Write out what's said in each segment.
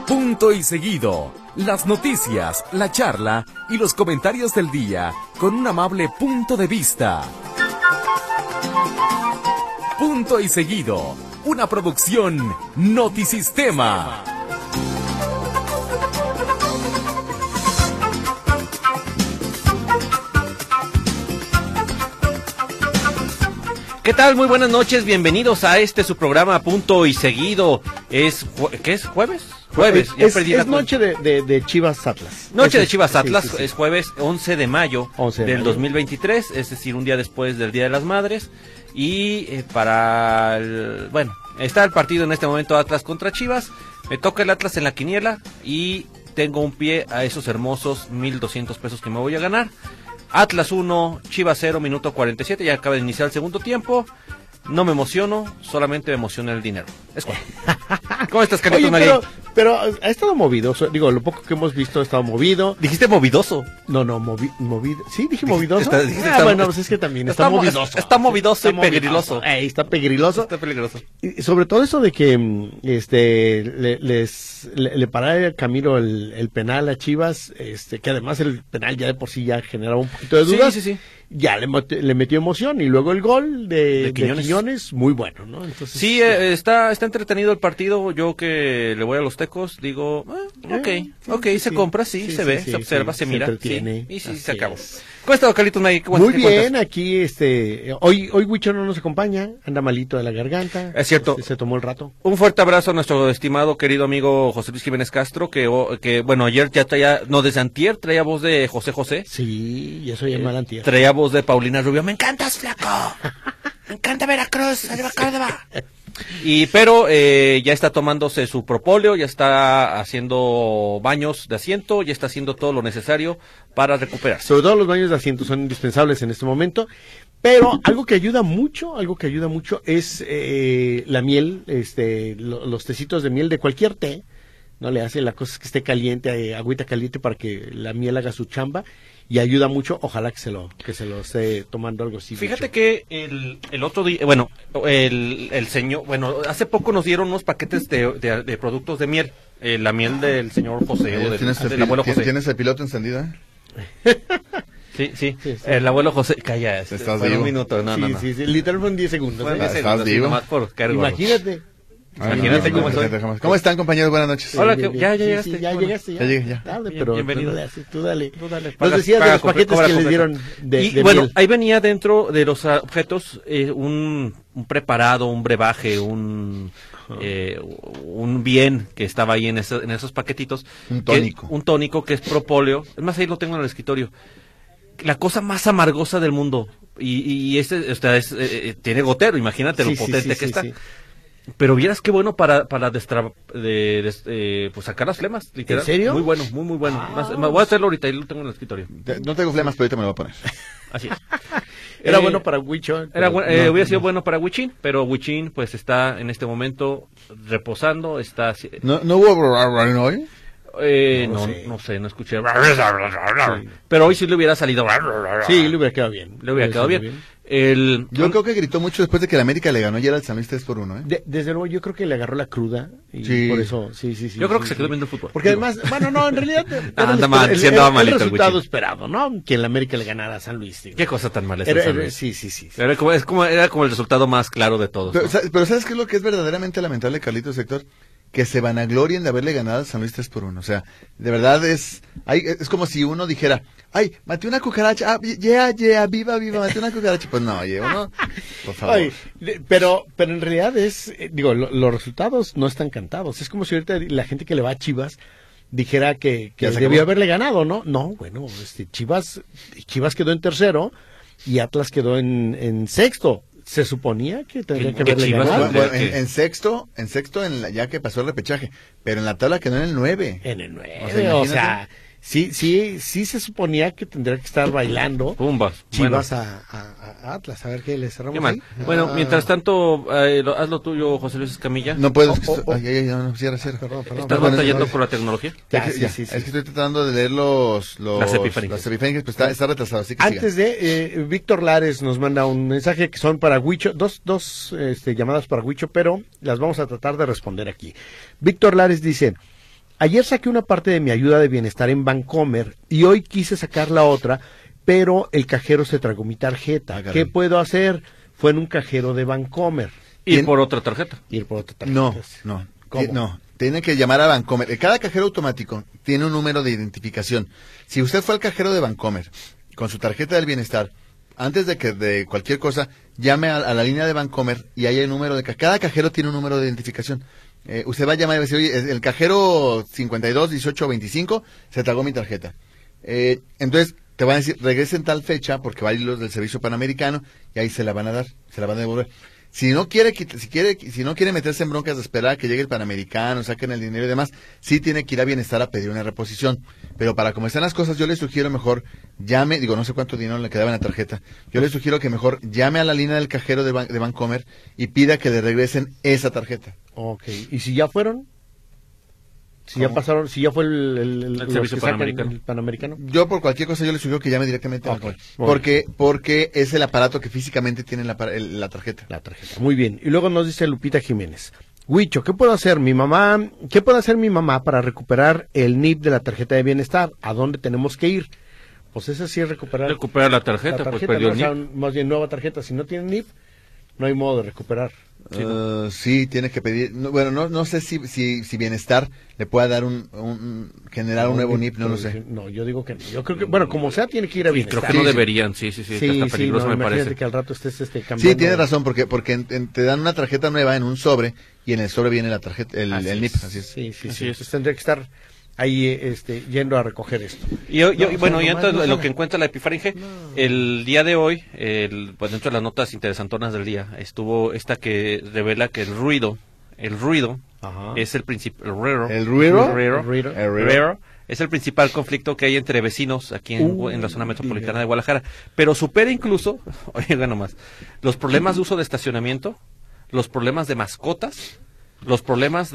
Punto y seguido. Las noticias, la charla y los comentarios del día con un amable punto de vista. Punto y seguido. Una producción Notisistema. ¿Qué tal? Muy buenas noches, bienvenidos a su programa Punto y Seguido. ¿Qué es? ¿Jueves? Jueves, ya perdí la noche de Chivas Atlas. Noche de Chivas Atlas, sí. Es jueves 11 de mayo del 2023, es decir, un día después del Día de las Madres. Y está el partido en este momento Atlas contra Chivas. Me toca el Atlas en la quiniela y tengo un pie a esos hermosos 1,200 pesos que me voy a ganar. Atlas 1, Chivas 0, minuto 47, ya acaba de iniciar el segundo tiempo. No me emociono, solamente me emociona el dinero. Es cual. ¿Cómo estás, Carlitos Magui? Pero ha estado movido, digo, lo poco que hemos visto ha estado movido. ¿Dijiste movidoso? No, movido. Sí, dije movidoso. Bueno, pues es que también está movidoso. Está movidoso y pegriloso. Está pegriloso. Está peligroso. Y sobre todo eso de que le parara el Camilo el penal a Chivas, que además el penal ya de por sí ya generaba un poquito de dudas. Sí. Ya le metió emoción y luego el gol de Quiñones, muy bueno, ¿no? Entonces, sí, está entretenido el partido. Yo que le voy a los Tecos, digo, ok, se compra, se ve, se observa, se mira, y se acabó. ¿Cómo está, Carlitos Magui? Muy bien, aquí hoy Huicho no nos acompaña, anda malito de la garganta. Es cierto. Se tomó el rato. Un fuerte abrazo a nuestro estimado querido amigo José Luis Jiménez Castro, que bueno, ayer ya desde antier traía voz de José. Sí, y eso ya mal antier. Traía voz de Paulina Rubio. ¡Me encantas, flaco! ¡Me encanta Veracruz! ¡Arriba Córdoba! Pero ya está tomándose su propóleo, ya está haciendo baños de asiento, ya está haciendo todo lo necesario para recuperarse. Sobre todo los baños de asiento son indispensables en este momento, pero algo que ayuda mucho es la miel, los tecitos de miel de cualquier té. No le hace, la cosa es que esté caliente, agüita caliente para que la miel haga su chamba y ayuda mucho. Ojalá que se lo esté tomando algo así. Fíjate mucho. Que el otro día, el señor, hace poco nos dieron unos paquetes de productos de miel, la miel del señor José, del abuelo José. ¿Tienes el piloto encendido? Sí. El abuelo José, calla, ¿Estás vivo? Un minuto, no. Sí, literal fue en 10 segundos. ¿Estás vivo? Imagínate. Imagínate cómo estoy. ¿Cómo están, compañeros? Buenas noches. Hola, ya llegaste. Sí, ya llegaste. Ya. Dale, pero bienvenido. Tú dale. Nos decías de los paquetes que les dieron de miel. Ahí venía dentro de los objetos un preparado, un brebaje, un bien que estaba ahí en esos paquetitos. Un tónico. Un tónico que es propóleo. Es más, ahí lo tengo en el escritorio. La cosa más amargosa del mundo. Y tiene gotero, imagínate lo potente que está. Sí. Pero vieras qué bueno para sacar las flemas, literal. ¿En serio? Muy bueno, muy bueno. Voy a hacerlo ahorita, ahí lo tengo en el escritorio. No tengo flemas, pero ahorita me lo voy a poner. Así es. Era bueno para Huicho. Hubiera sido bueno para Huichín, pero Huichín pues está en este momento reposando, ¿No hubo hoy? No sé, no escuché. Pero hoy sí le hubiera salido. Sí, le hubiera quedado bien. Yo creo que gritó mucho después de que la América le ganó ayer al San Luis 3-1, ¿eh? Desde luego, yo creo que le agarró la cruda y por eso, sí. Yo creo que se quedó viendo el fútbol. Porque además, en realidad andaba malito el resultado esperado, ¿no? Que la América le ganara a San Luis. Qué cosa tan mala San Luis. Sí. Era como el resultado más claro de todos. Pero ¿sabes qué es lo que es verdaderamente lamentable, Carlitos, Héctor? Que se vanaglorien de haberle ganado al San Luis 3-1. O sea, de verdad es como si uno dijera, ay, maté una cucaracha, viva, maté una cucaracha. Pues no, oye, uno, por favor. Ay, pero en realidad los resultados no están cantados. Es como si ahorita la gente que le va a Chivas dijera que debió haberle ganado, ¿no? No, bueno, Chivas quedó en tercero y Atlas quedó en sexto. Se suponía que tendría que haberle ganado. Bueno, en sexto, ya que pasó el repechaje, pero en la tabla quedó en el 9. En el 9, o sea, sí se suponía que tendría que estar bailando Chivas a Atlas, a ver qué le cerramos ahí. Bueno, mientras tanto, haz lo tuyo, José Luis Escamilla. No puedo, cierra. Perdón. ¿Estás batallando por la tecnología? Sí. Es que estoy tratando de leer las epifánicas, pues está retrasado, así que antes de, Víctor Lares nos manda un mensaje que son para Huicho, dos llamadas para Huicho, pero las vamos a tratar de responder aquí. Víctor Lares dice: Ayer saqué una parte de mi ayuda de bienestar en Bancomer y hoy quise sacar la otra, pero el cajero se tragó mi tarjeta. Ah, caray. ¿Qué puedo hacer? Fue en un cajero de Bancomer. Ir por otra tarjeta. Ir por otra tarjeta. No. ¿Cómo? No. Tienen que llamar a Bancomer. Cada cajero automático tiene un número de identificación. Si usted fue al cajero de Bancomer con su tarjeta del bienestar, antes de cualquier cosa, llame a la línea de Bancomer y ahí hay el número de... Cada cajero tiene un número de identificación. Usted va a llamar y va a decir, oye, el cajero 521825 se tragó mi tarjeta. Entonces, te van a decir, regresen tal fecha, porque va a ir los del servicio panamericano, y ahí se la van a dar, se la van a devolver. Si no quiere meterse en broncas de esperar a que llegue el panamericano, saquen el dinero y demás, sí tiene que ir a bienestar a pedir una reposición. Pero para como están las cosas, yo le sugiero mejor llame, no sé cuánto dinero le quedaba en la tarjeta, yo le sugiero que mejor llame a la línea del cajero de Bancomer y pida que le regresen esa tarjeta. Ok, ¿y si ya fueron? Si ¿Cómo? ya pasaron, si ya fue el servicio que sacan panamericano. el panamericano. Yo por cualquier cosa yo le sugiero que llame directamente a Ok, Bancomer. Porque es el aparato que físicamente tiene la tarjeta. La tarjeta. Muy bien. Y luego nos dice Lupita Jiménez. Huicho, ¿qué puede hacer mi mamá para recuperar el NIP de la tarjeta de bienestar? ¿A dónde tenemos que ir? Pues esa sí es recuperar La tarjeta, pues perdió ¿no? el O sea, NIP. más bien nueva tarjeta. Si no tiene NIP, no hay modo de recuperar. Sí, tiene que pedir. No sé si Bienestar le pueda dar generar un nuevo NIP, no lo sé. No, yo digo que no. Yo creo que, bueno, como sea, tiene que ir a bienestar. Creo que no deberían, sí, está peligroso no, me imagínate parece. que al rato estés cambiando. Sí, tiene razón, porque te dan una tarjeta nueva en un sobre y en el sobre viene la tarjeta, el NIP, así es. Sí. Así es. Entonces tendría que estar ahí yendo a recoger esto. Y bueno, y antes no de lo sabe. que encuentra la epifaringe, el día de hoy, pues dentro de las notas interesantonas del día, estuvo esta que revela que el ruido Ajá. es el principal, ¿El ruido? ruido es el principal conflicto que hay entre vecinos aquí en la zona metropolitana de Guadalajara, pero supera incluso, oiga nomás, los problemas de uso de estacionamiento, los problemas de mascotas, los problemas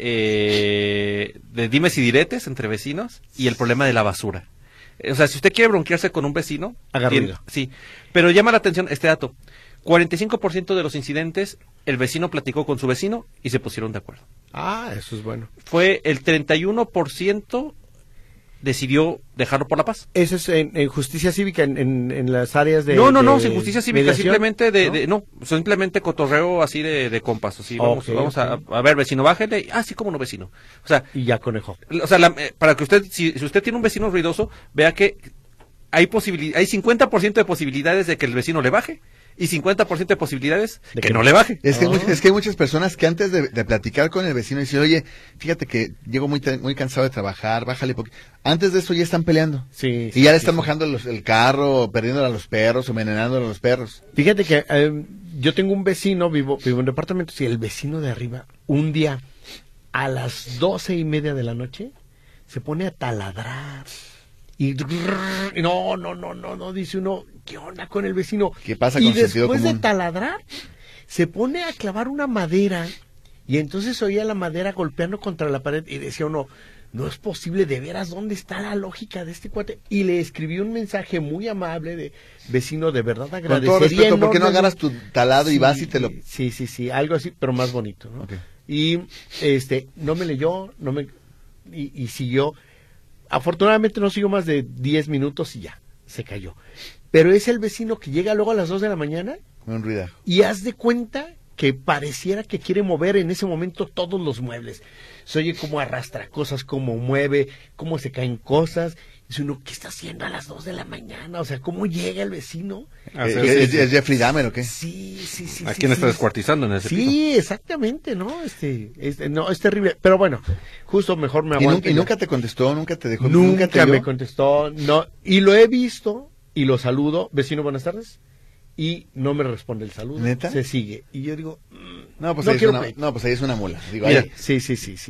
de dimes y diretes entre vecinos y el problema de la basura. O sea, si usted quiere bronquearse con un vecino, haga ruido. Sí, pero llama la atención este dato. 45% de los incidentes, el vecino platicó con su vecino y se pusieron de acuerdo. Ah, eso es bueno. Fue el 31% decidió dejarlo por la paz. Eso es en justicia cívica, en las áreas de... No, sin justicia cívica, mediación, simplemente simplemente cotorreo así de compas, así, vamos Ok. a ver, vecino, bájale, sí, cómo no, vecino. O sea, Y ya conejo. para que usted, si usted tiene un vecino ruidoso, vea que hay 50% de posibilidades de que el vecino le baje y 50% de posibilidades de que no le baje. Es que hay muchas personas que antes de platicar con el vecino dicen, oye, fíjate que llego muy cansado de trabajar, bájale poquito. Antes de eso ya están peleando. Sí. Y ya le están mojando el carro, perdiendo a los perros, envenenando a los perros. Fíjate que yo tengo un vecino, vivo en departamentos, y el vecino de arriba, un día, a las 12:30 de la noche, se pone a taladrar. Y no, dice uno, ¿qué onda con el vecino? ¿Qué pasa y con sentido después de común? taladrar, se pone a clavar una madera, y entonces oía la madera golpeando contra la pared, y decía uno, no es posible, de veras, ¿dónde está la lógica de este cuate? Y le escribí un mensaje muy amable de vecino, de verdad Con agradecería. todo respeto, ¿por qué no enormemente- agarras tu talado y vas y te lo... Sí, algo así, pero más bonito, ¿no? Ok. Y no me leyó, y siguió. Afortunadamente no siguió más de 10 minutos y ya, se cayó. Pero es el vecino que llega luego a las 2 de la mañana Un ruidajo. y haz de cuenta que pareciera que quiere mover en ese momento todos los muebles. Se oye cómo arrastra cosas, cómo mueve, cómo se caen cosas. Dice uno, ¿qué está haciendo a las 2 de la mañana? O sea, ¿cómo llega el vecino? ¿Es Jeffrey Dahmer o qué? Sí. ¿A quién está descuartizando en ese piso? Sí, exactamente, ¿no? No, es terrible. Pero bueno, justo mejor me aguanto. Y nunca te contestó, nunca te dejó... Nunca te me dio? contestó, no. Y lo he visto y lo saludo, vecino, buenas tardes. Y no me responde el saludo. ¿Neta? Se sigue. Y yo digo, No, pues no ahí quiero ahí es una mula. Digo, Mira, ahí- sí.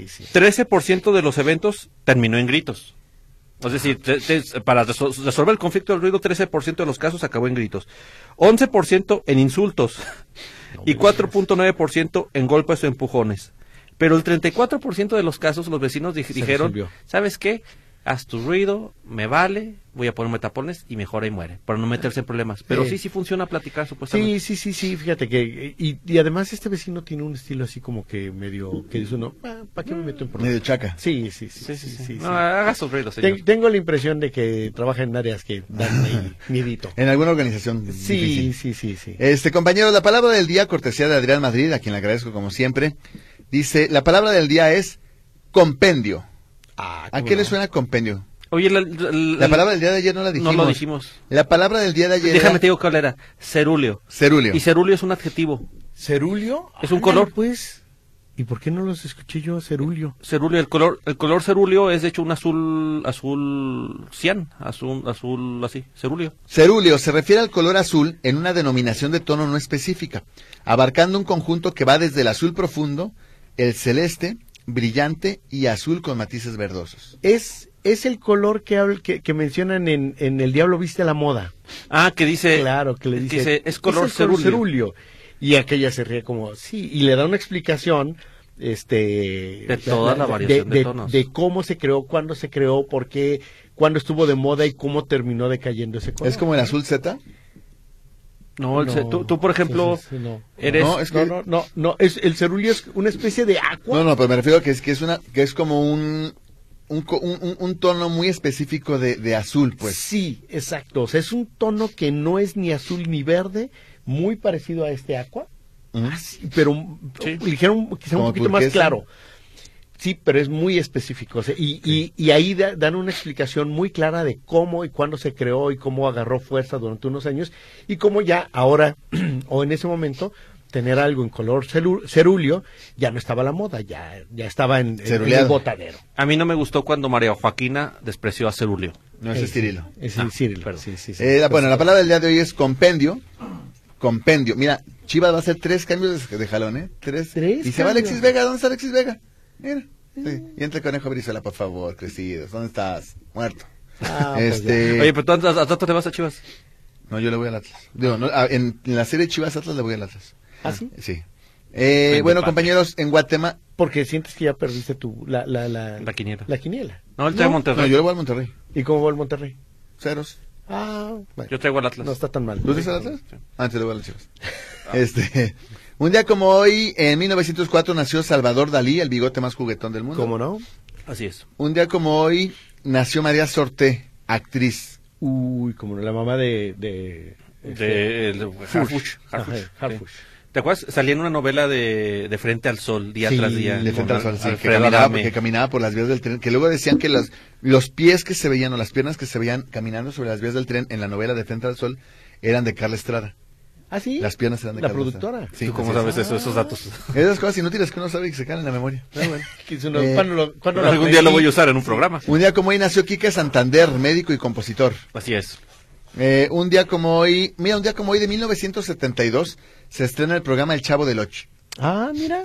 13% de los eventos terminó en gritos. Es decir, para resolver el conflicto del ruido, 13% de los casos acabó en gritos. 11% en insultos y 4.9% en golpes o empujones. Pero el 34% de los casos los vecinos dijeron, resolvió. ¿sabes qué? haz tu ruido, me vale, voy a ponerme tapones y mejora y muere, para no meterse en problemas. Pero sí funciona platicar supuestamente. Sí, fíjate que, y además este vecino tiene un estilo así como que medio, que dice uno, ¿para qué me meto en problemas? Medio chaca. Sí. No, haga sus ruidos, señor. Tengo la impresión de que trabaja en áreas que dan ahí miedito. En alguna organización Sí. Compañeros, la palabra del día, cortesía de Adrián Madrid, a quien le agradezco como siempre, dice, la palabra del día es compendio. ¿A qué le suena compendio? Oye, La palabra del día de ayer no la dijimos. No lo dijimos. La palabra del día de ayer Déjame te digo cuál era. Cerúleo. cerúleo. Y cerúleo es un adjetivo. ¿Cerulio? Es un color. Pues. ¿Y por qué no los escuché yo, cerulio? Cerúleo, el color cerúleo es de hecho un azul cian, azul así, cerúleo. Cerúleo se refiere al color azul en una denominación de tono no específica, abarcando un conjunto que va desde el azul profundo, el celeste, brillante y azul con matices verdosos. Es el color que mencionan en El Diablo Viste a la Moda. Ah, que dice... Claro, que le dice es color el color cerúleo. cerúleo. Y aquella se ríe como, sí, y le da una explicación, de toda la variación de tonos. De cómo se creó, cuándo se creó, por qué, cuándo estuvo de moda y cómo terminó decayendo ese color. ¿Es como el azul Z? No, tú por ejemplo, no. eres... No, es que... No, el cerúleo es una especie de agua. No, pero me refiero a que es como un tono muy específico de azul, pues. Sí, exacto. O sea, es un tono que no es ni azul ni verde, muy parecido a este aqua, pero ligero, quizá un Como poquito más turquesa. claro. Sí, pero es muy específico. O sea, y ahí dan una explicación muy clara de cómo y cuándo se creó y cómo agarró fuerza durante unos años y cómo ya ahora o en ese momento tener algo en color cerúleo ya no estaba a la moda, ya estaba en el botadero. A mí no me gustó cuando María Joaquina despreció a cerúleo. No, ese es Cirilo. Es Cirilo. perdón. Sí. Bueno, la palabra del día de hoy es compendio. Compendio. Mira, Chivas va a hacer 3 cambios de jalón, ¿eh? 3. Y se va Alexis Vega. ¿Dónde está Alexis Vega? Mira. Sí. Y entra el Conejo Brizuela, por favor, crecidos. ¿Dónde estás? Muerto. Pues Oye, pero tú ¿a tanto te vas a Chivas? No, yo le voy al Atlas. Digo, no, en la serie Chivas Atlas le voy al Atlas. ¿Ah, sí? Sí. Bueno, compañeros, en Guatemala... Porque sientes que ya perdiste la quiniela. La quiniela. No, él trae Monterrey. No, yo le voy al Monterrey. ¿Y cómo va el Monterrey? 0. Bueno, Yo traigo al Atlas. no está tan mal. ¿Tú dices al Atlas? Antes le voy a las Chivas. Un día como hoy, en 1904, nació Salvador Dalí, el bigote más juguetón del mundo. ¿Cómo no? Así es. Un día como hoy, nació María Sorté, actriz. Uy, como no, la mamá de Harfuch. Harfuch. ¿Te acuerdas? Salía en una novela de Frente al Sol, día tras día. De Frente al Sol, sí, Alfredo que caminaba por las vías del tren, que luego decían que los pies que se veían o las piernas que se veían caminando sobre las vías del tren en la novela de Frente al Sol eran de Carla Estrada. ¿Ah, sí? Las piernas eran de la Carla productora. Estrada. Sí, ¿Tú cómo sabes esos datos? Esas cosas inútiles que uno sabe y que se quedan en la memoria. Pero bueno. ¿Cuándo Algún día lo voy a usar en un programa. Un día como hoy nació Quique Santander, médico y compositor. Así es. Un día como hoy de 1972 se estrena el programa El Chavo del Ocho. Ah, mira.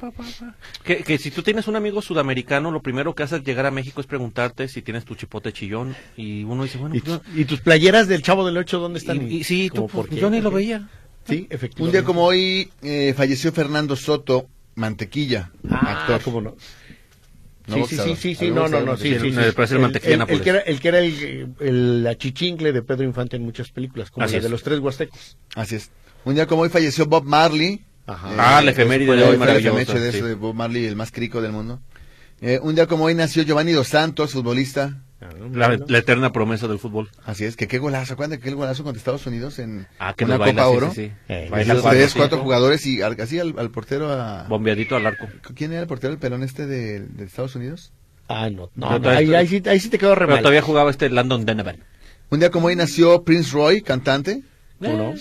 Que si tú tienes un amigo sudamericano, lo primero que haces llegar a México es preguntarte si tienes tu chipote chillón. Y uno dice, bueno, pues, ¿Y tus playeras del Chavo del Ocho dónde están? y sí, tú, ¿Por qué? yo ni lo veía. Sí, efectivamente. Un día como hoy falleció Fernando Soto Mantequilla, actor. ¿Cómo no? No, Sí, Sí, me parece el mantequilla Nápoles. El que era el achichincle de Pedro Infante en muchas películas, como Así la es. de los 3 huastecos. Así es. Un día como hoy falleció Bob Marley. Ajá. La efeméride Fue de hoy la maravillosa. efeméride de Sí. eso de Bob Marley, el más crico del mundo. Un día como hoy nació Giovanni Dos Santos, futbolista. La eterna promesa del fútbol. Así es, que qué golazo, acuérdate que el golazo contra Estados Unidos en Que una nos baila, Copa sí, Oro. sí, sí. Baila Los 4 jugadores y así al portero Bombeadito al arco. ¿Quién era el portero del pelón de Estados Unidos? No. Pero Ahí sí te quedó re Pero mal. todavía jugaba Landon Donovan. Un día como hoy nació Prince Roy, cantante. ¿Cómo no?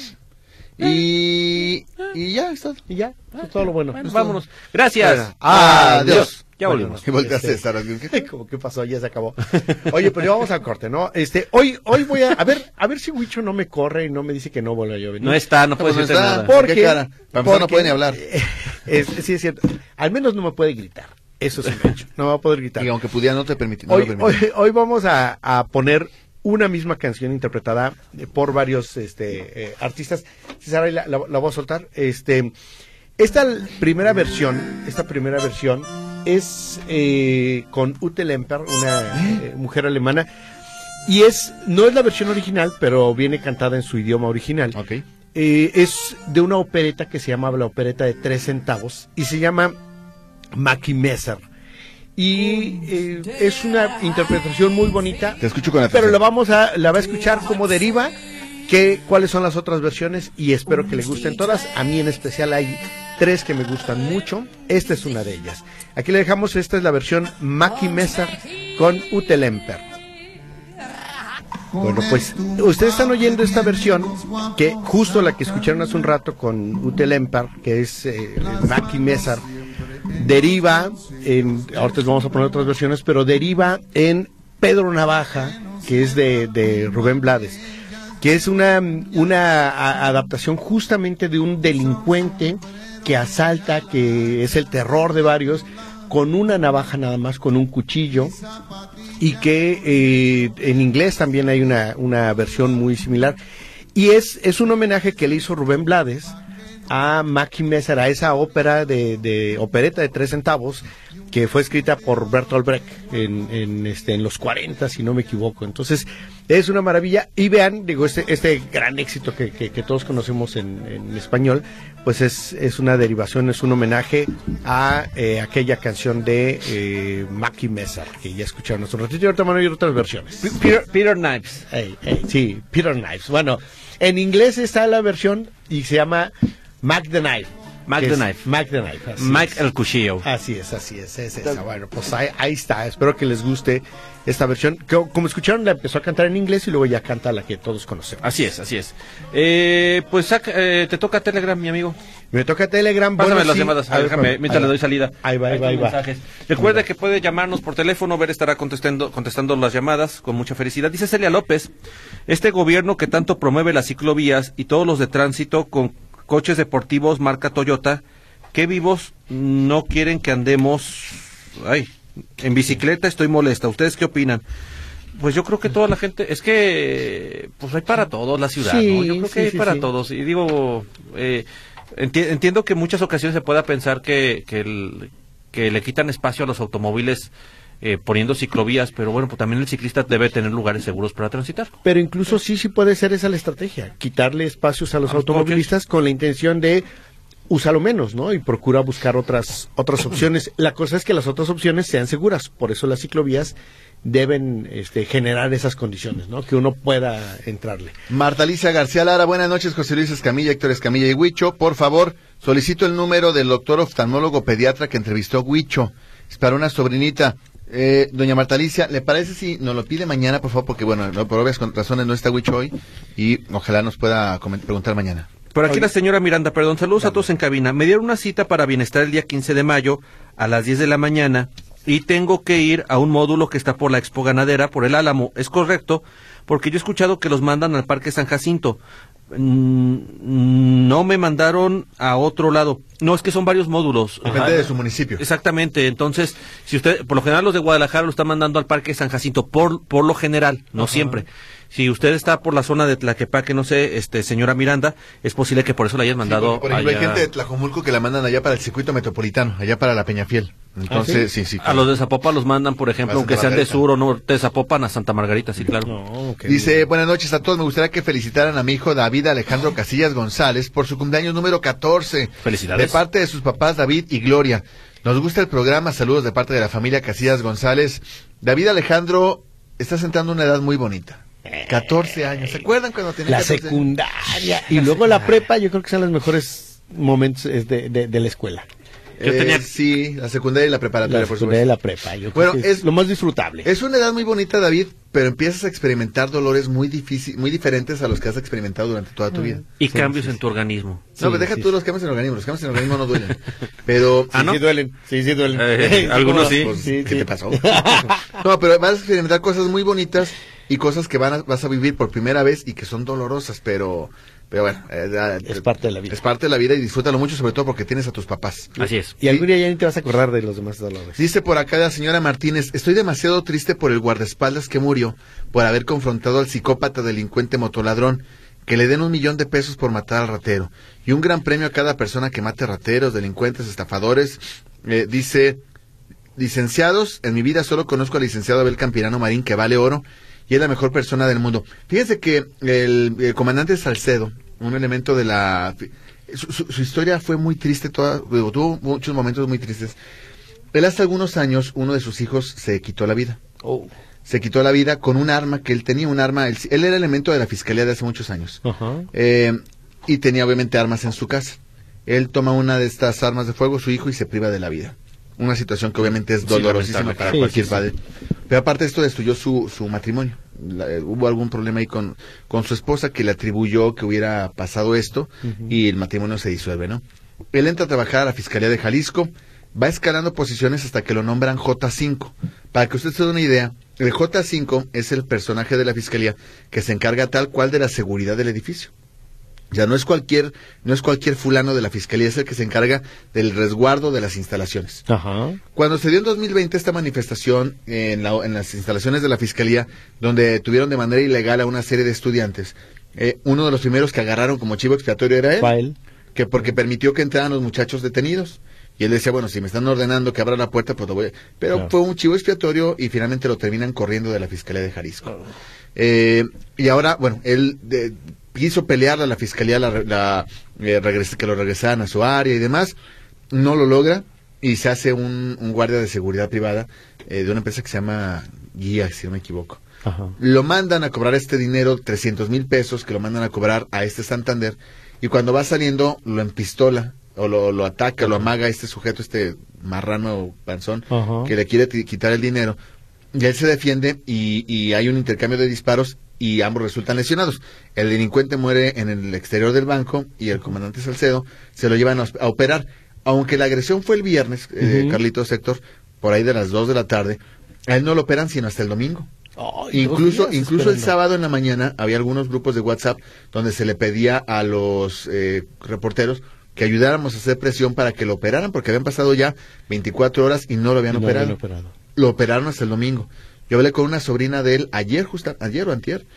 Y ya está. Y ya, es todo lo bueno. Bueno, vámonos. Gracias. Adiós. Ya volvimos. Y volteaste a estar. Como que pasó, ya se acabó. Oye, pero ya vamos al corte, ¿no? Hoy voy a ver si Huicho no me corre y no me dice que no vuelva yo a venir. No está, no puede Pues decirte está. nada. ¿Por ¿Qué qué? cara? Para empezar, no puede ni hablar. Sí, es cierto. Al menos no me puede gritar. Eso es un hecho. No me va a poder gritar. Y aunque pudiera, no te permite. No lo permite. Hoy vamos a poner una misma canción interpretada por varios artistas. César, la voy a soltar. Esta primera versión es con Ute Lemper, una mujer alemana, y no es la versión original, pero viene cantada en su idioma original. Ok. Es de una opereta que se llama la opereta de 3 centavos y se llama Mackie Messer. Y es una interpretación muy bonita. Te escucho con pero atención. la va a escuchar como deriva, cuáles son las otras versiones, y espero que le gusten todas. A mí en especial hay 3 que me gustan mucho. Esta es una de ellas. Aquí le dejamos, esta es la versión Mackie Messer con Ute Lemper. Bueno, pues ustedes están oyendo esta versión, que justo la que escucharon hace un rato con Ute Lemper, que es Mackie Messer, deriva ahorita les vamos a poner otras versiones, pero deriva en Pedro Navaja, que es de Rubén Blades, que es una adaptación justamente de un delincuente que asalta, que es el terror de varios, con una navaja nada más, con un cuchillo, y que en inglés también hay una versión muy similar, y es un homenaje que le hizo Rubén Blades a Mackie Messer, a esa ópera de opereta de 3 centavos, que fue escrita por Bertolt Brecht en los 40, si no me equivoco. Entonces es una maravilla, y vean, digo, este gran éxito que todos conocemos en español, pues es una derivación, es un homenaje a aquella canción de Mackie Messer, que ya escucharon hace un ratito, y ahorita van a oír otras versiones. Peter Knives. Sí, Peter Knives. Bueno, en inglés está la versión y se llama Mac the Knife. Mac the Knife. Mac the Knife. Mike el cuchillo. Así es, es esa. Bueno, pues ahí está. Espero que les guste esta versión. Como escucharon, la empezó a cantar en inglés y luego ya canta la que todos conocemos. Así es. Pues te toca Telegram, mi amigo. Me toca Telegram. Pásame las llamadas, déjame, mientras le doy salida. Ahí va. Mensajes. Recuerde que puede llamarnos por teléfono, Ver estará contestando las llamadas con mucha felicidad. Dice Celia López, este gobierno que tanto promueve las ciclovías y todos los de tránsito con coches deportivos marca Toyota, que vivos no quieren que andemos en bicicleta. Estoy molesta. ¿Ustedes qué opinan? Pues yo creo que toda la gente, es que pues hay para todos la ciudad, sí, ¿no? Yo creo que hay para todos. Y digo, entiendo que en muchas ocasiones se pueda pensar que le quitan espacio a los automóviles poniendo ciclovías, pero bueno, pues también el ciclista debe tener lugares seguros para transitar. Pero incluso sí puede ser esa la estrategia, quitarle espacios a los automovilistas coches, con la intención de úsalo menos, ¿no? Y procura buscar otras opciones. La cosa es que las otras opciones sean seguras, por eso las ciclovías deben generar esas condiciones, ¿no? Que uno pueda entrarle. Marta Alicia García Lara, buenas noches, José Luis Escamilla, Héctor Escamilla y Huicho. Por favor, solicito el número del doctor oftalmólogo pediatra que entrevistó Huicho. Es para una sobrinita. Doña Marta Alicia, ¿le parece si nos lo pide mañana, por favor? Porque, bueno, por obvias razones no está Huicho hoy y ojalá nos pueda preguntar mañana. Por aquí la señora Miranda, perdón, saludos a todos en cabina. Me dieron una cita para Bienestar el día 15 de mayo a las 10 de la mañana y tengo que ir a un módulo que está por la Expo Ganadera, por el Álamo. ¿Es correcto? Porque yo he escuchado que los mandan al Parque San Jacinto. No me mandaron a otro lado. No, es que son varios módulos. Depende de su municipio. Exactamente. Entonces, si usted, por lo general los de Guadalajara lo están mandando al Parque San Jacinto, por lo general, no siempre. Si usted está por la zona de Tlaquepaque, no sé, señora Miranda, es posible que por eso la hayan mandado. Sí, por ejemplo, allá. hay gente de Tlajomulco que la mandan allá para el circuito metropolitano, allá para la Peñafiel. Entonces, sí. A los de Zapopan los mandan, por ejemplo, aunque sean de sur o norte de Zapopan, a Santa Margarita, sí, claro. No, dice, buenas noches a todos, me gustaría que felicitaran a mi hijo David Alejandro Casillas González por su cumpleaños número 14. Felicidades. De parte de sus papás David y Gloria. Nos gusta el programa, saludos de parte de la familia Casillas González. David Alejandro, estás entrando a una edad muy bonita. 14 años. ¿Se acuerdan cuando tenía la 14 secundaria y luego la prepa? Yo creo que son los mejores momentos de la escuela. Sí, la secundaria y la preparatoria, la secundaria y la prepa. Yo creo que es lo más disfrutable. Es una edad muy bonita, David, pero empiezas a experimentar dolores muy diferentes a los que has experimentado durante toda tu vida. Y cambios en tu organismo. No, pero deja tú los cambios en el organismo. Los cambios en el organismo no duelen. Pero ¿no? Sí duelen. Sí duelen. Algunos sí. Pues, ¿qué te pasó? No, pero vas a experimentar cosas muy bonitas y cosas que vas a vivir por primera vez y que son dolorosas, pero bueno, es parte de la vida. Es parte de la vida y disfrútalo mucho, sobre todo porque tienes a tus papás. Así es. Y algún día ya ni te vas a acordar de los demás dolores. Dice por acá la señora Martínez, estoy demasiado triste por el guardaespaldas que murió por haber confrontado al psicópata delincuente motoladrón. Que le den $1 millón por matar al ratero. Y un gran premio a cada persona que mate rateros, delincuentes, estafadores. Dice, licenciados, en mi vida solo conozco al licenciado Abel Campirano Marín, que vale oro, y es la mejor persona del mundo. Fíjense que el comandante Salcedo, un elemento de la... Su historia fue muy triste, tuvo muchos momentos muy tristes. Él hace algunos años, uno de sus hijos se quitó la vida. Oh. Se quitó la vida con un arma que él tenía, un arma, él era elemento de la fiscalía de hace muchos años. Y tenía obviamente armas en su casa. Él toma una de estas armas de fuego, su hijo, y se priva de la vida. Una situación que obviamente es dolorosísima para cualquier padre. Pero aparte de esto destruyó su matrimonio. Hubo algún problema ahí con su esposa que le atribuyó que hubiera pasado esto, y el matrimonio se disuelve, ¿no? Él entra a trabajar a la Fiscalía de Jalisco, va escalando posiciones hasta que lo nombran J5. Para que usted se dé una idea, el J5 es el personaje de la Fiscalía que se encarga tal cual de la seguridad del edificio. Ya no es cualquier fulano de la Fiscalía, es el que se encarga del resguardo de las instalaciones. Cuando se dio en 2020 esta manifestación en las instalaciones de la Fiscalía, donde tuvieron de manera ilegal a una serie de estudiantes, uno de los primeros que agarraron como chivo expiatorio era él, que porque permitió que entraran los muchachos detenidos. Y él decía, bueno, si me están ordenando que abra la puerta, pues lo voy a... Pero fue un chivo expiatorio y finalmente lo terminan corriendo de la Fiscalía de Jalisco. Y ahora, bueno, él... quiso pelear a la Fiscalía que lo regresaran a su área y demás, no lo logra, y se hace un guardia de seguridad privada de una empresa que se llama Guía, si no me equivoco. Lo mandan a cobrar este dinero, 300,000 pesos, que lo mandan a cobrar a este Santander, y cuando va saliendo lo empistola, o lo ataca, lo amaga este sujeto, este marrano panzón, que le quiere quitar el dinero, y él se defiende, y hay un intercambio de disparos, y ambos resultan lesionados. El delincuente muere en el exterior del banco y el comandante Salcedo se lo llevan a operar. Aunque la agresión fue el viernes, Carlitos, Héctor, por ahí de las 2 de la tarde, a él no lo operan sino hasta el domingo. Incluso el sábado en la mañana había algunos grupos de WhatsApp donde se le pedía a los reporteros que ayudáramos a hacer presión para que lo operaran, porque habían pasado ya 24 horas y no lo habían operado. Lo operaron hasta el domingo. Yo hablé con una sobrina de él ayer o antier,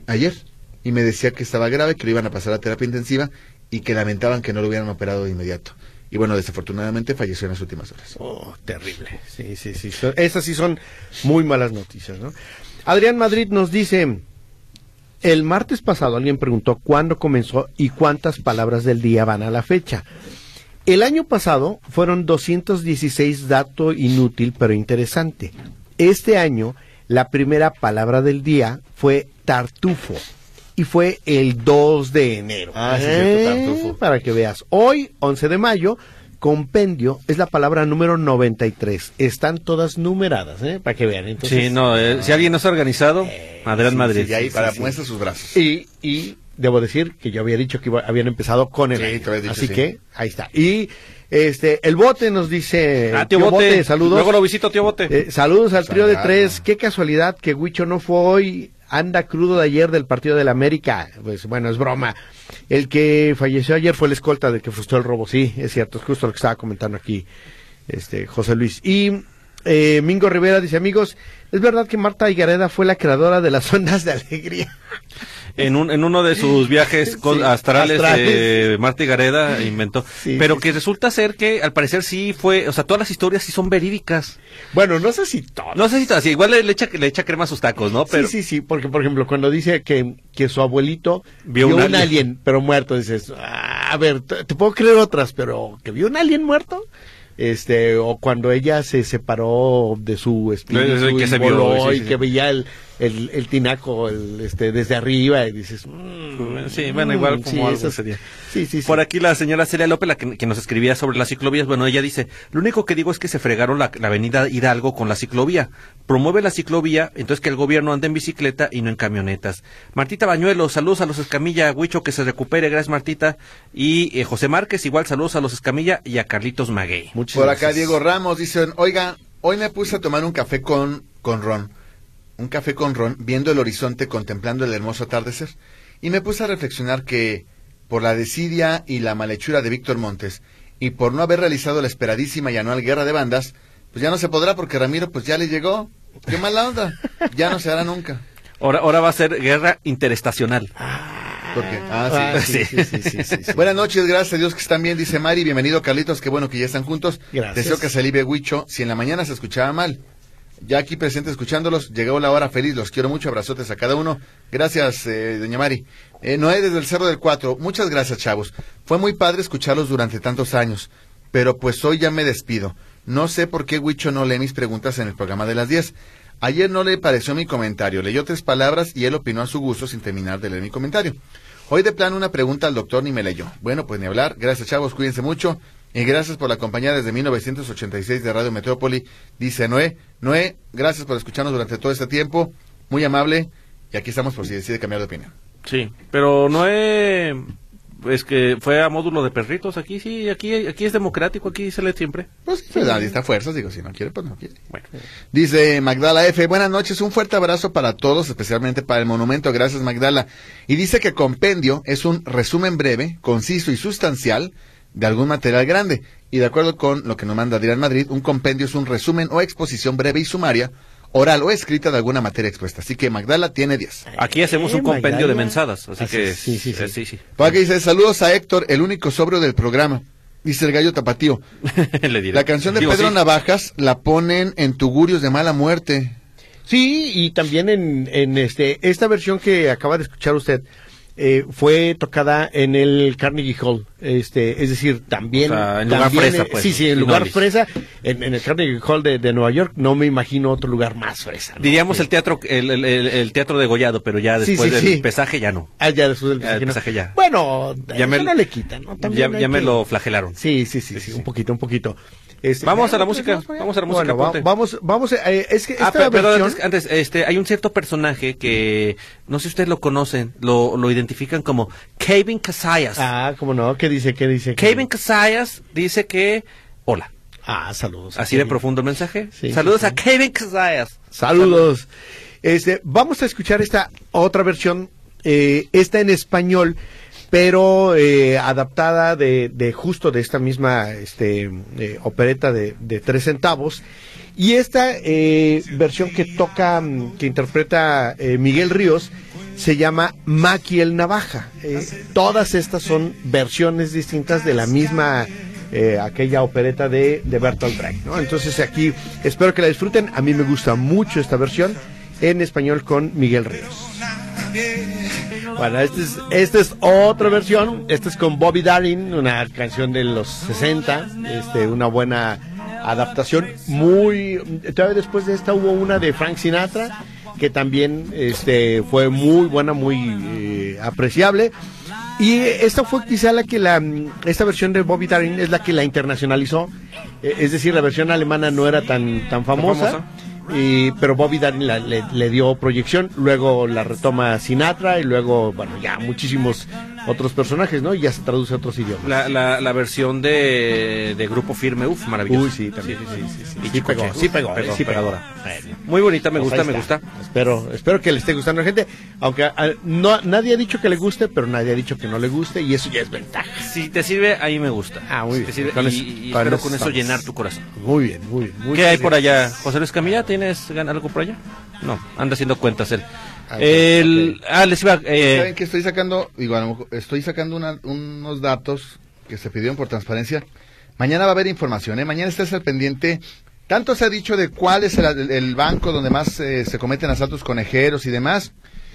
y me decía que estaba grave, que lo iban a pasar a terapia intensiva y que lamentaban que no lo hubieran operado de inmediato. Y bueno, desafortunadamente falleció en las últimas horas. Oh, terrible. Sí. Esas sí son muy malas noticias, ¿no? Adrián Madrid nos dice, el martes pasado alguien preguntó cuándo comenzó y cuántas palabras del día van a la fecha. El año pasado fueron 216, dato inútil pero interesante. Este año, la primera palabra del día fue tartufo, y fue el 2 de enero. Sí, cierto, tartufo. Para que veas, hoy, 11 de mayo, compendio es la palabra número 93. Están todas numeradas, para que vean. Entonces, sí, si alguien no está organizado, Adrián Madrid. Y ahí muestra sus brazos. Y debo decir que yo había dicho que habían empezado con el año. Así que, ahí está. Y... el Bote nos dice, tío Bote, saludos. Luego lo visito, tío Bote. Saludos al trío de tres. Qué casualidad que Huicho no fue hoy, anda crudo de ayer del partido del América. Pues bueno, es broma. El que falleció ayer fue el escolta del que frustró el robo. Sí, es cierto, es justo lo que estaba comentando aquí José Luis. Y Mingo Rivera dice, amigos, ¿es verdad que Marta Higareda fue la creadora de las ondas de alegría? En uno de sus viajes astrales. Marta Higareda inventó. Pero que resulta ser que al parecer sí fue, o sea, todas las historias sí son verídicas. Bueno, no sé si todas. No sé si todas, igual le echa crema a sus tacos, ¿no? Pero... Sí, porque por ejemplo, cuando dice que su abuelito vio un alien, pero muerto, dices, a ver, te puedo creer otras, pero ¿que vio un alien muerto? O cuando ella se separó de su espíritu que y voló y que veía el tinaco desde arriba y dices sí, bueno, igual como algo sería. Sí. Por aquí la señora Celia López, que nos escribía sobre las ciclovías, bueno, ella dice, lo único que digo es que se fregaron la avenida Hidalgo con la ciclovía, promueve la ciclovía, entonces que el gobierno ande en bicicleta y no en camionetas. Martita Bañuelos, saludos a los Escamilla, Huicho, que se recupere, gracias Martita, y José Márquez, igual saludos a los Escamilla y a Carlitos Maguey. Por acá Diego Ramos, dicen, oiga, hoy me puse a tomar un café con ron. Un café con ron, viendo el horizonte, contemplando el hermoso atardecer. Y me puse a reflexionar que, por la desidia y la malhechura de Víctor Montes, y por no haber realizado la esperadísima y anual guerra de bandas, pues ya no se podrá porque Ramiro pues ya le llegó. ¡Qué mala onda! Ya no se hará nunca. Ahora va a ser guerra interestacional. ¿Por qué? Sí. Buenas noches, gracias a Dios que están bien, dice Mari. Bienvenido, Carlitos, qué bueno que ya están juntos. Gracias. Deseo que se alivie Huicho. Si en la mañana se escuchaba mal, ya aquí presente escuchándolos, llegó la hora feliz, los quiero mucho, abrazotes a cada uno. Gracias, doña Mari. Noé desde el Cerro del 4, muchas gracias, chavos. Fue muy padre escucharlos durante tantos años, pero pues hoy ya me despido. No sé por qué Huicho no lee mis preguntas en el programa de las 10. Ayer no le pareció mi comentario, leyó 3 palabras y él opinó a su gusto sin terminar de leer mi comentario. Hoy de plano una pregunta al doctor ni me leyó. Bueno, pues ni hablar. Gracias, chavos, cuídense mucho. Y gracias por la compañía desde 1986 de Radio Metrópoli, dice Noé. Noé, gracias por escucharnos durante todo este tiempo, muy amable, y aquí estamos por si decide cambiar de opinión. Sí, pero Noé, es que fue a módulo de perritos, aquí sí, aquí es democrático, aquí se lee siempre. Pues sí, nadie está a fuerzas, digo, si no quiere, pues no quiere. Bueno. Dice Magdala F, buenas noches, un fuerte abrazo para todos, especialmente para el monumento, gracias Magdala. Y dice que compendio es un resumen breve, conciso y sustancial de algún material grande, y de acuerdo con lo que nos manda Adrián Madrid, un compendio es un resumen o exposición breve y sumaria, oral o escrita de alguna materia expuesta. Así que Magdala tiene 10. Aquí hacemos un compendio de mensadas, así que sí. Por aquí dice, saludos a Héctor, el único sobrio del programa. Dice el gallo tapatío. Le diré. La canción de Pedro Navajas la ponen en Tugurios de Mala Muerte. Sí, y también en esta versión que acaba de escuchar usted, fue tocada en el Carnegie Hall, es decir, también... O sea, en lugar fresa, pues. Sí, en lugar fresa, en el Carnegie Hall de Nueva York, no me imagino otro lugar más fresa, ¿no? Diríamos el teatro el teatro degollado, pero ya después del pesaje ya no. Ah, ya después del pesaje, pesaje ya. Bueno, ya no le quitan, ¿no? Ya me lo flagelaron. Sí, un poquito. Vamos a la música, bueno, vamos, es que esta pero versión... antes, hay un cierto personaje que, no sé si ustedes lo conocen, lo identifican como Kevin Casillas. Ah, ¿cómo no? ¿Qué dice? Kevin Casillas dice que, hola. Ah, saludos. Así de profundo el mensaje. Sí, saludos a Kevin Casillas. Saludos. Vamos a escuchar esta otra versión, esta en español, pero adaptada de justo de esta misma opereta de 3 centavos, y esta versión que interpreta Miguel Ríos se llama Maki el Navaja. Todas estas son versiones distintas de la misma aquella opereta de Bertolt Brecht, ¿no? Entonces aquí espero que la disfruten. A mí me gusta mucho esta versión en español con Miguel Ríos. Bueno, esta es otra versión. Esta es con Bobby Darin, una canción de los 60, una buena adaptación. Todavía después de esta hubo una de Frank Sinatra, que también fue muy buena, muy apreciable. Y esta fue quizá esta versión de Bobby Darin es la que la internacionalizó. Es decir, la versión alemana no era tan famosa. Pero Bobby Darin le dio proyección, luego la retoma Sinatra y luego, bueno, ya muchísimos otros personajes, ¿no? Y ya se traduce a otros idiomas. La versión de Grupo Firme, maravillosa. Uy, sí, también. Sí. Sí pegó. Pegadora. Muy bonita, me gusta. Espero que le esté gustando a la gente, aunque nadie ha dicho que le guste, pero nadie ha dicho que no le guste, y eso ya es ventaja. Si te sirve, ahí me gusta. Ah, muy bien. Y espero con eso llenar tu corazón. Muy bien. ¿Qué hay por allá? José Luis Camilla, ¿tienes algo por allá? No, anda haciendo cuentas él. Les iba... ¿Saben que estoy sacando? Digo, a lo mejor estoy sacando unos datos que se pidieron por transparencia. Mañana va a haber información, Mañana estés al pendiente. Tanto se ha dicho de cuál es el banco donde más se cometen asaltos conejeros y demás.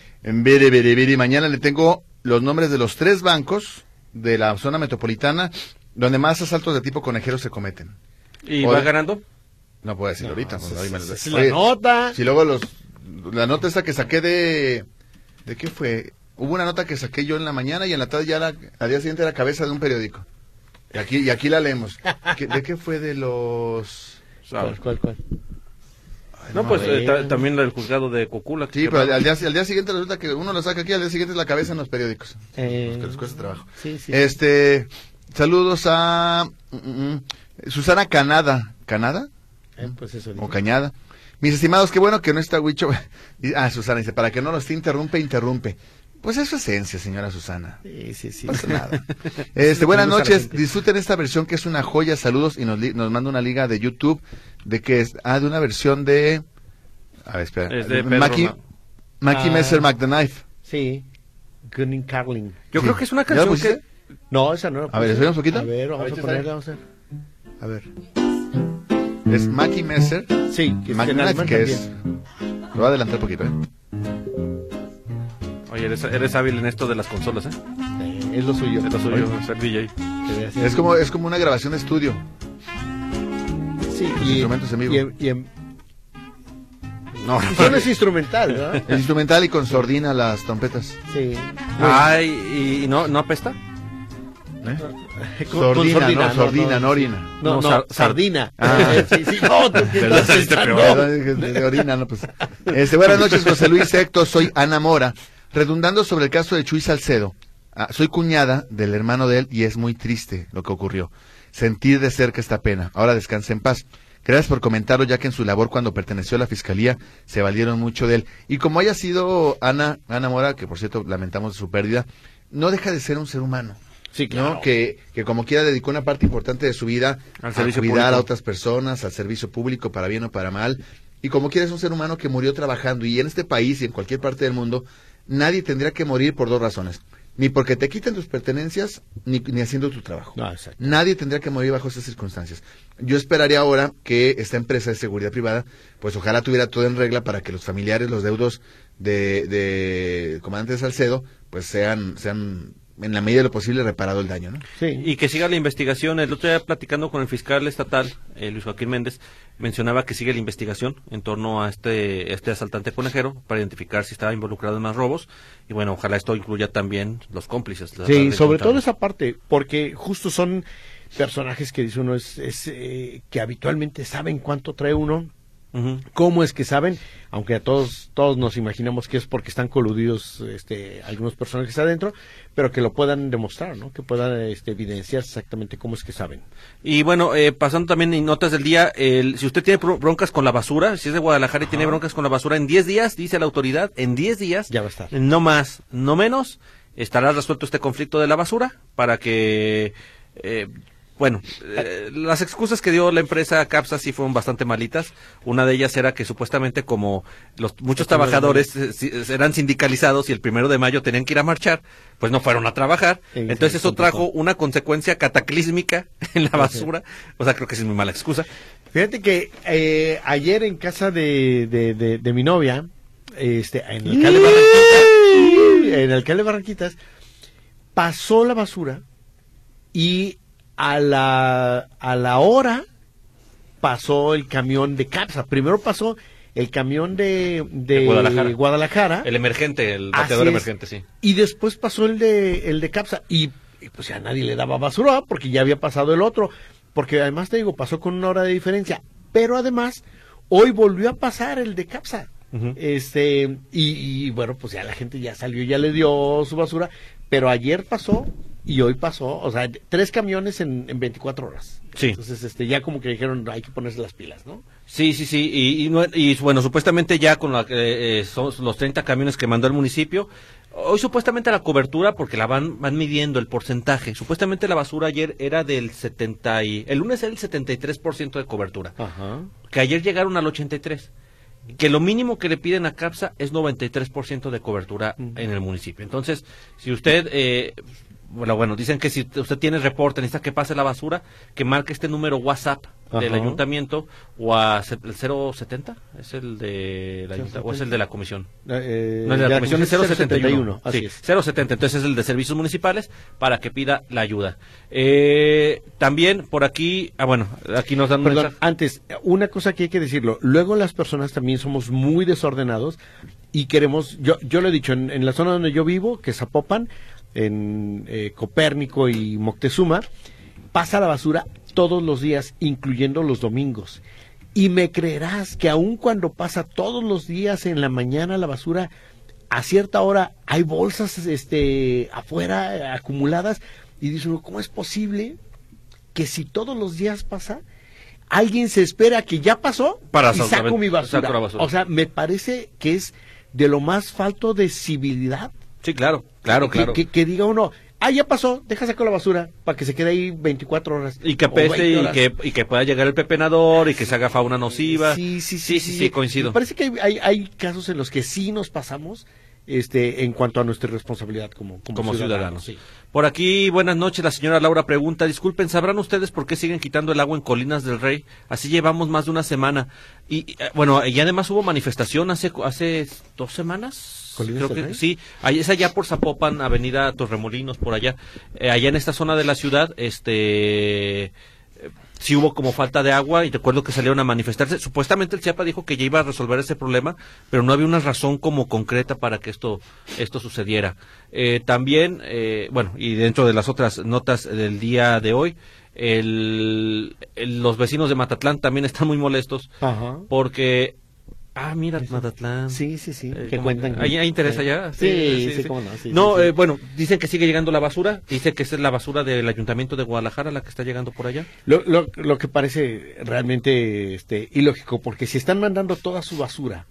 Mañana le tengo los nombres de los 3 bancos de la zona metropolitana donde más asaltos de tipo conejero se cometen. ¿Y va ganando? No puedo decir ahorita. Es la nota. Si luego la nota esta que saqué ¿de qué fue? Hubo una nota que saqué yo en la mañana y en la tarde ya al día siguiente era cabeza de un periódico. Y aquí la leemos. ¿De qué fue de los...? ¿Cuál? Ay, no, pues también el juzgado de Cocula. Sí, pero al día siguiente resulta que uno lo saca aquí, al día siguiente es la cabeza en los periódicos. Que les cuesta trabajo. Sí. Saludos a Susana Canada. ¿Canada? Pues eso. O Cañada. Mis estimados, qué bueno que no está Huicho. Susana dice, para que no los interrumpe. Pues es su esencia, señora Susana. Sí. No pasa nada. Buenas noches, disfruten esta versión que es una joya, saludos, y nos manda una liga de YouTube, de que es, de una versión a ver, espera. Es de Mackie Messer Mac the Knife. Sí. Gunning Carling. Yo Sí. creo que es una ¿Ya la canción pusiste? que... No, esa no la A ver, puse. ¿escuchamos un poquito? A ver, vamos a échale. ponerla, vamos a ver. A ver. Es Mackie Messer. Sí, que es en McNabb, alemán que es... también. Lo voy a adelantar un poquito, Oye, eres hábil en esto de las consolas, ¿eh? Es lo suyo. Es lo suyo, ser DJ. Es como una grabación de estudio. Sí, Los instrumentos en vivo. No, Solo es instrumental, ¿verdad? Es instrumental y con sordina las trompetas. Sí. Ay, ¿y no apesta? Con Sordina, sordina, no, sordina, no orina. No, No, no, sardina. Ah. Sí, sí, no, tú qué Perdón, estás saliste pensando? peor. De orina, no, pues. Buenas noches, José Luis Héctor, soy Ana Mora. Redundando sobre el caso de Chuy Salcedo, soy cuñada del hermano de él y es muy triste lo que ocurrió. Sentir de cerca esta pena. Ahora descanse en paz. Gracias por comentarlo, ya que en su labor cuando perteneció a la Fiscalía se valieron mucho de él. Y como haya sido Ana Mora, que por cierto lamentamos su pérdida, no deja de ser un ser humano. Sí, claro. ¿No? Que como quiera dedicó una parte importante de su vida Al a servicio cuidar público. a otras personas, al servicio público, para bien o para mal. Y como quiera es un ser humano que murió trabajando. Y en este país y en cualquier parte del mundo, nadie tendría que morir por dos razones. Ni porque te quiten tus pertenencias, ni haciendo tu trabajo. No, exacto. Nadie tendría que morir bajo esas circunstancias. Yo esperaría ahora que esta empresa de seguridad privada, pues ojalá tuviera todo en regla para que los familiares, los deudos de comandante Salcedo, pues sean en la medida de lo posible reparado el daño, ¿no? Sí. Y que siga la investigación. El otro día platicando con el fiscal estatal, Luis Joaquín Méndez, mencionaba que sigue la investigación en torno a este asaltante conejero para identificar si estaba involucrado en más robos. Y bueno, ojalá esto incluya también los cómplices. Sí, sobre todo esa parte, porque justo son personajes que dice uno que habitualmente saben cuánto trae uno. Ujú. ¿Cómo es que saben? Aunque a todos nos imaginamos que es porque están coludidos algunos personajes adentro, pero que lo puedan demostrar, ¿no? Que puedan evidenciar exactamente cómo es que saben. Y bueno, pasando también en notas del día, si usted tiene broncas con la basura, si es de Guadalajara y tiene broncas con la basura, en 10 días, dice la autoridad, en 10 días, Ya va a estar. no más, no menos, estará resuelto este conflicto de la basura para que... las excusas que dio la empresa Capsa sí fueron bastante malitas. Una de ellas era que supuestamente como muchos trabajadores eran sindicalizados y el 1 de mayo tenían que ir a marchar, pues no fueron a trabajar. Sí, Entonces sí, eso tampoco. trajo una consecuencia cataclísmica en la basura. O sea, creo que es muy mala excusa. Fíjate que ayer en casa de mi novia, en el alcalde Barranquitas, pasó la basura y a la hora pasó el camión de Capsa. Primero pasó el camión de Guadalajara. El emergente, el Así bateador es. emergente, sí. Y después pasó el de Capsa. Y pues ya nadie le daba basura porque ya había pasado el otro. Porque además te digo, pasó con 1 hora de diferencia. Pero además, hoy volvió a pasar el de Capsa. Ujú. Y bueno, pues ya la gente ya salió, ya le dio su basura. Pero ayer pasó y hoy pasó. O sea, 3 camiones en 24 horas. Sí. Entonces, ya como que dijeron, hay que ponerse las pilas, ¿no? Sí. Y bueno, supuestamente ya con son los 30 camiones que mandó el municipio, hoy supuestamente la cobertura, porque la van midiendo el porcentaje, supuestamente la basura ayer era del el lunes era el 73% de cobertura, Ajá. que ayer llegaron al 83%, que lo mínimo que le piden a Capsa es 93% de cobertura en el municipio. Entonces, si usted... Bueno, dicen que si usted tiene reporte, necesita que pase la basura, que marque este número WhatsApp del Ajá. ayuntamiento o a el 070, es el de la o es el de la comisión. No, el de la comisión es 071. Así Sí, es. 070, entonces es el de servicios municipales para que pida la ayuda. También por aquí, aquí nos dan un Perdón, mensaje. antes, una cosa que hay que decirlo. Luego las personas también somos muy desordenados y queremos, yo lo he dicho, en la zona donde yo vivo, que es Zapopan, en Copérnico y Moctezuma, pasa la basura todos los días, incluyendo los domingos. Y me creerás que aun cuando pasa todos los días en la mañana la basura, a cierta hora hay bolsas afuera acumuladas y dice uno, ¿cómo es posible que si todos los días pasa, alguien se espera que ya pasó Para y saco mi basura? saco la basura. O sea, me parece que es de lo más falto de civilidad. Sí, claro. Que diga uno, ya pasó, deja sacar la basura para que se quede ahí 24 horas. Y que o 20 apeste horas. y que pueda llegar el pepenador y que se haga fauna nociva. Sí, Sí, coincido. Me parece que hay casos en los que sí nos pasamos en cuanto a nuestra responsabilidad como ciudadanos. Sí. Por aquí, buenas noches, la señora Laura pregunta, disculpen, ¿sabrán ustedes por qué siguen quitando el agua en Colinas del Rey? Así llevamos más de una semana. Y además hubo manifestación hace 2 semanas. ¿Colinas Creo del que Rey? sí, ahí es allá por Zapopan, avenida Torremolinos, por allá. Allá en esta zona de la ciudad, sí hubo como falta de agua y recuerdo que salieron a manifestarse. Supuestamente el CIAPA dijo que ya iba a resolver ese problema, pero no había una razón como concreta para que esto sucediera. También, y dentro de las otras notas del día de hoy, los vecinos de Matatlán también están muy molestos. Ajá. porque... mira, Matatlán. Sí. Que cuentan. ¿Hay interés allá? Sí, cómo no. Sí, no, sí. Dicen que sigue llegando la basura. Dice que esa es la basura del Ayuntamiento de Guadalajara la que está llegando por allá. Lo que parece realmente ilógico, porque si están mandando toda su basura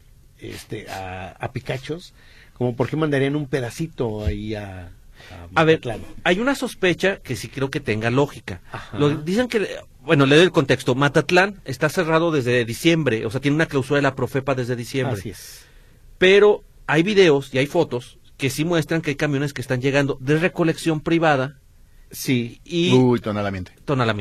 a Picachos, como por qué mandarían un pedacito ahí a ver, Mazatlán? hay una sospecha que sí creo que tenga lógica. Ajá. Dicen que, le doy el contexto. Matatlán está cerrado desde diciembre, o sea, tiene una clausura de la Profepa desde diciembre. Así es. Pero hay videos y hay fotos que sí muestran que hay camiones que están llegando de recolección privada. Sí. Y Uy, Tonalamente.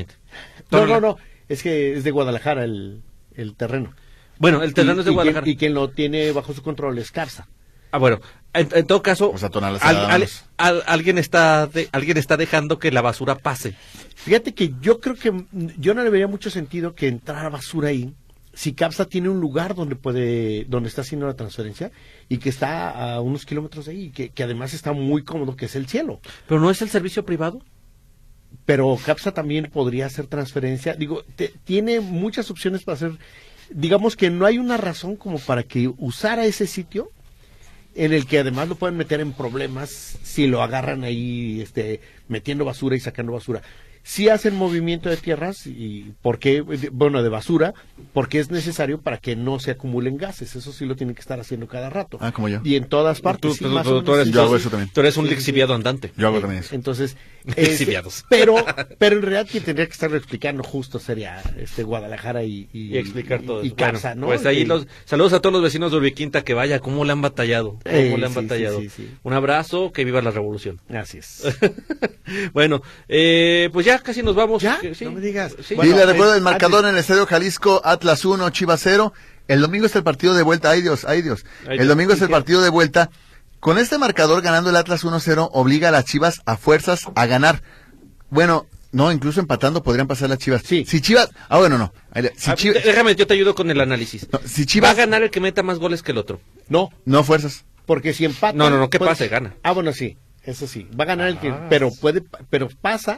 No, es que es de Guadalajara el terreno. Bueno, el terreno es de Guadalajara. Y quien lo tiene bajo su control es Carsa. Bueno, en todo caso, O sea, Tonalá se la damos. alguien está dejando que la basura pase. Fíjate que yo no le vería mucho sentido que entrara basura ahí, si CAPSA tiene un lugar donde está haciendo la transferencia y que está a unos kilómetros de ahí, que además está muy cómodo, que es el cielo. ¿Pero no es el servicio privado? Pero CAPSA también podría hacer transferencia. Digo, tiene muchas opciones para hacer. Digamos que no hay una razón como para que usara ese sitio, en el que además lo pueden meter en problemas si lo agarran ahí metiendo basura y sacando basura. Sí hacen movimiento de tierras de basura, porque es necesario para que no se acumulen gases. Eso sí lo tienen que estar haciendo cada rato. Como yo. Y en todas partes. Tú eres un lixiviado andante. Yo hago también eso. Entonces, lixiviados. pero en realidad quien tendría que estarlo explicando justo sería Guadalajara y explicar todo y eso. Carsa, ¿no? Pues ahí saludos a todos los vecinos de Urbiquinta, que vaya, cómo le han batallado. Sí. Un abrazo, que viva la revolución. Así es. Bueno, pues ya casi nos vamos. ¿Ya? Sí. No me digas. Sí. Y le recuerdo el marcador en el Estadio Jalisco: Atlas 1, Chivas 0. El domingo es el partido de vuelta. Ay Dios. El domingo es el partido de vuelta. Con este marcador, ganando el Atlas 1-0, obliga a las Chivas a fuerzas a ganar. Bueno, no, incluso empatando podrían pasar las Chivas. Sí. Si Chivas... bueno, no. Déjame, yo te ayudo con el análisis. No, si Chivas... Va a ganar el que meta más goles que el otro. No, fuerzas. porque si empata... No, que pase, gana. Bueno, sí, eso sí. Va a ganar el que... Pero pasa...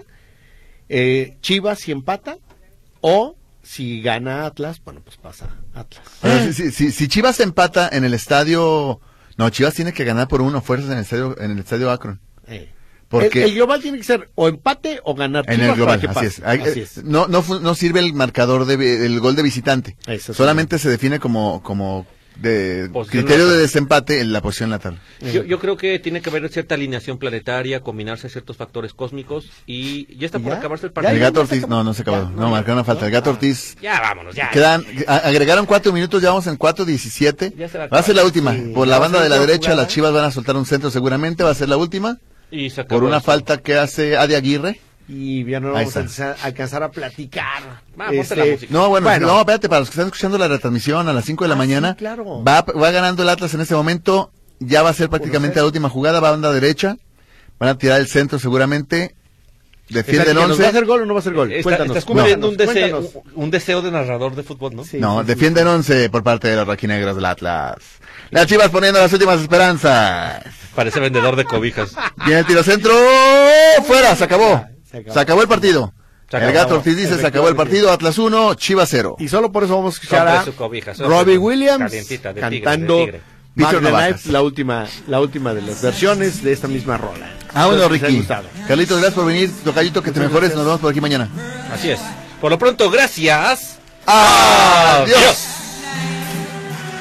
Chivas si empata, o si gana Atlas, bueno, pues pasa Atlas. Si Chivas empata en el estadio... No, Chivas tiene que ganar por 1 fuerzas en el estadio Akron. Porque el global tiene que ser o empate o ganar Chivas en el global, para que pase. así es. No sirve el marcador el gol de visitante. Eso sí. Solamente se define como de Posición criterio lateral. de desempate en la posición lateral. Yo creo que tiene que haber cierta alineación planetaria, combinarse ciertos factores cósmicos, y ya está por ¿Ya? acabarse el El partido. Gato Ortiz, no se acabó. No, marcaron una falta. El Gato Ortiz. Ya vámonos, ya. Agregaron 4 minutos, ya vamos en 4:17. Ya se va a Va a ser la última. Sí, Por la va a banda ser de la una derecha, jugada. las Chivas van a soltar un centro seguramente, va a ser la última. Y se acabó Por una esto. falta que hace Adi Aguirre. Y ya no Ahí vamos a está. alcanzar a platicar. Ponte la música. No, bueno, Bueno. no, espérate, para los que están escuchando la retransmisión a las 5 de la mañana, sí, claro. va ganando el Atlas en este momento, ya va a ser prácticamente la última jugada, va a banda derecha, van a tirar el centro seguramente, defienden ¿Nos va a 11, hacer gol o no va a hacer gol? Cuéntanos. Estás cumpliendo Cuéntanos. un deseo de narrador de fútbol, ¿no? Sí, no, sí, defienden 11 por parte de los rojinegros del Atlas. Las Chivas poniendo las últimas esperanzas. Parece vendedor de cobijas. Viene el tiro centro, fuera, se acabó. Se Se acabó el partido. Se acabó. El Gato Ortiz dice, se acabó el partido, Atlas 1, Chivas 0. Y solo por eso vamos a escuchar a Compre su cobija, Robbie Williams calientita, de tigre, cantando de tigre. Back Víctor the Navajas. Night, la última de las versiones de esta misma rola. Bueno, Espero que les haya Ricky. gustado. Carlitos, gracias por venir. Tocayito, que te mejores. Nos vemos por aquí mañana. Así es. Por lo pronto, gracias. ¡Adiós!